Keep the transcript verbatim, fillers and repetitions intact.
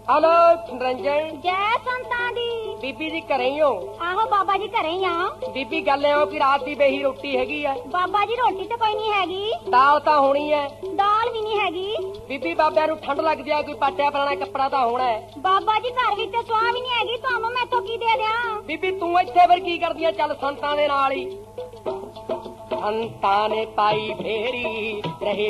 Hello Niranjan. जय संतां दी। बीबी जी घरे ही हो? आहो बाबा जी घरे ही आ। बीबी गल है कि रात की बेही रोटी हैगी है? बाबा जी रोटी तो कोई नहीं हैगी। दाल तो होनी है? दाल भी नहीं हैगी। बीबी बाबे नूं ठंड लग जाए कोई पाटिया पुराना कपड़ा तो होना है। बाबा जी घर विच स्वाह भी नहीं हैगी, तुहानू मैं तो की दे दियां? बीबी तू इत्थे फिर की करदी है? चल संतां दे नाल ही। संतां ने पाई फेरी रहे